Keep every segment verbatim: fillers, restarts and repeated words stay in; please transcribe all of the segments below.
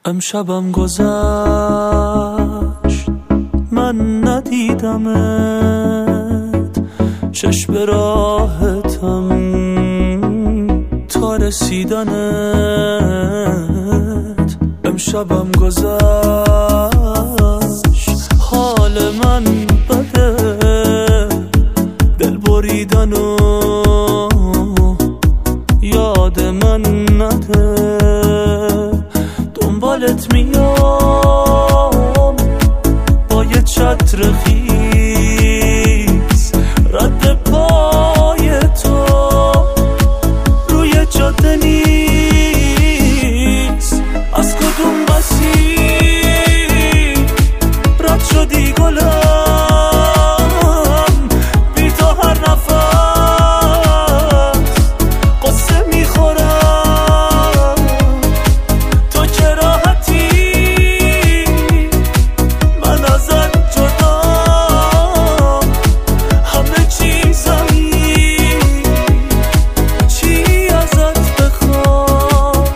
امشبم گذشت من ندیدمت، چشم راحتم تا رسیدنت. امشبم گذشت حال من بده، دل بریدن و یاد من نده. دنبالت میام با یه چتر خیس، رد پای تو روی جاده نیست. از کدوم مسیر رد شدی گلم، بی تو هر نفس قصه میخورم. تو که راحتی من ازت جدا، همه چیزایی چی ازت بخوام.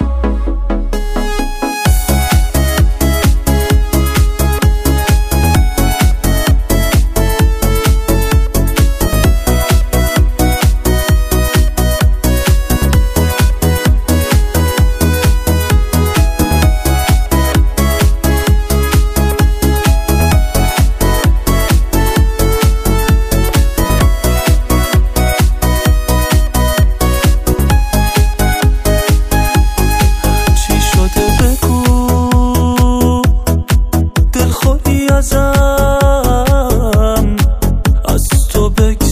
ازم از تو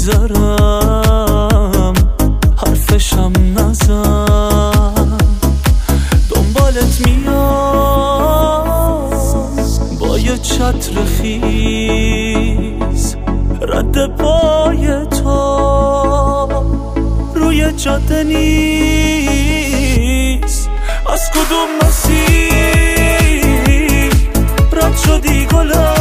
بگذرم، حرفشم نزن. دنبالت میام با یه چتر خیز، رد پای تو روی جاده نیست. از کدوم مسیر رد شدی گلم،